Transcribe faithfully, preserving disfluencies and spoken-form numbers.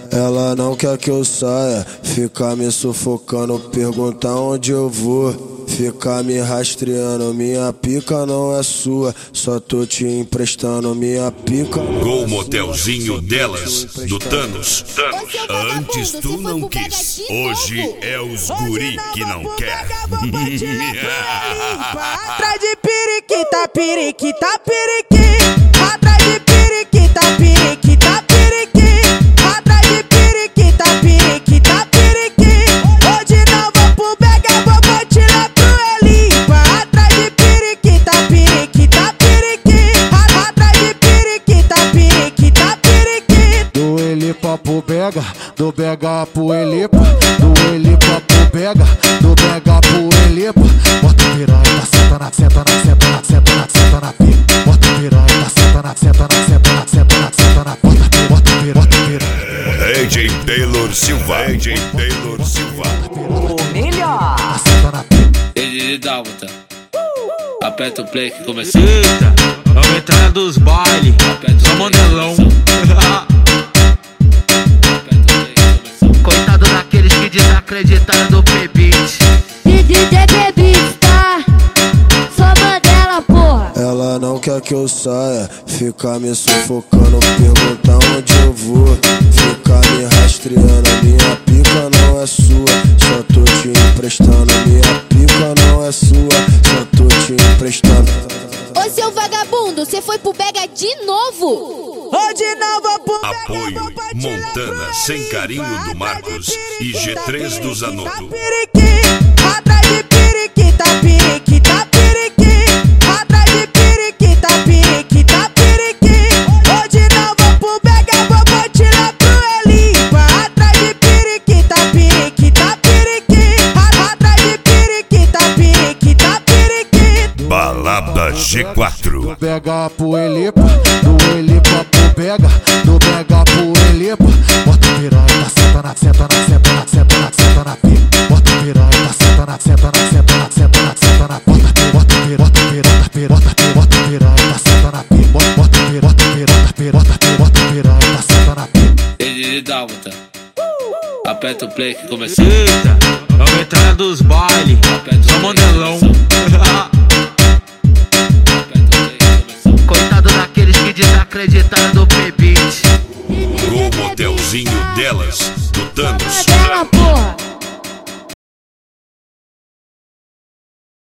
Ela não quer que eu saia, fica me sufocando, pergunta onde eu vou, fica me rastreando. Minha pica não é sua, só tô te emprestando. Minha pica. Gol motelzinho delas, do Thanos. Thanos. Antes tu não quis, hoje é os guri que não quer. Atrás de periquita, periquita, periquita. Atrás de periquita, periquita, periquita. Atrás de periquita, periquita, periquita. Hoje não vou pro Bega, vou botilar pro Elipa. Atrás de periquita, periquita, periquita. Atrás de periquita, periquita, periquita. Do Elipa pro Bega, do Bega pro Elipa. Do Elipa pro Bega, do Bega pro Elipa. Bota piranha, senta na, senta na, senta na, senta na, senta na piranha. Bota piranha, senta na, senta na, senta na, senta na, senta na. Bota piranha, bota piranha, bota piranha. A J Taylor Silva, A J Taylor Silva. O melhor. Senta na piranha. Ele dálmata. Aperta o play que começou. Eita, vamos entrar dos bailes. Só mandelão. Coitado daqueles que desacreditaram do P-Beat. D J P-Beat, tá? Só Mandela, porra. Ela não quer que eu saia, fica me sufocando, pergunta onde eu vou, fica me rastreando. Minha pica não é sua, só tô te emprestando. Minha pica não é sua, só tô te emprestando. Ô seu vagabundo, você foi pro Bega de novo? Hoje não vou pro Bega, Apoio vou botilar Montana pro Sem Elipa. Carinho do Marcos e G três do Zanotto. Atrás de periquita, periquita, periquita. Atrás de periquita, periquita, periquita. Hoje não vou pro Bega, vou botilar pro Elipa. Atrás de periquita, periquita, periquita. Atrás de periquita, periquita, periquita. Balada G quatro. Do Bega pro Elipa, do Elipa pro Bega, do Bega pro Elipa. Bota piranha, senta na, senta na, senta na, senta na, senta na piranha. Bota piranha, senta na, senta na, senta na, senta na, senta na. Bota piranha, bota piranha, bota piranha, bota piranha, bota piranha, senta na piranha. Bota bota piranha, bota piranha, bota piranha, bota piranha, senta na piranha. Ele dálmata. Aperta o play que começou. Eita, vamos entrar dos bailes. Só mandelão. Coitado daqueles que desacreditaram do P-Beat. Gol motelzinho delas, do Thanos.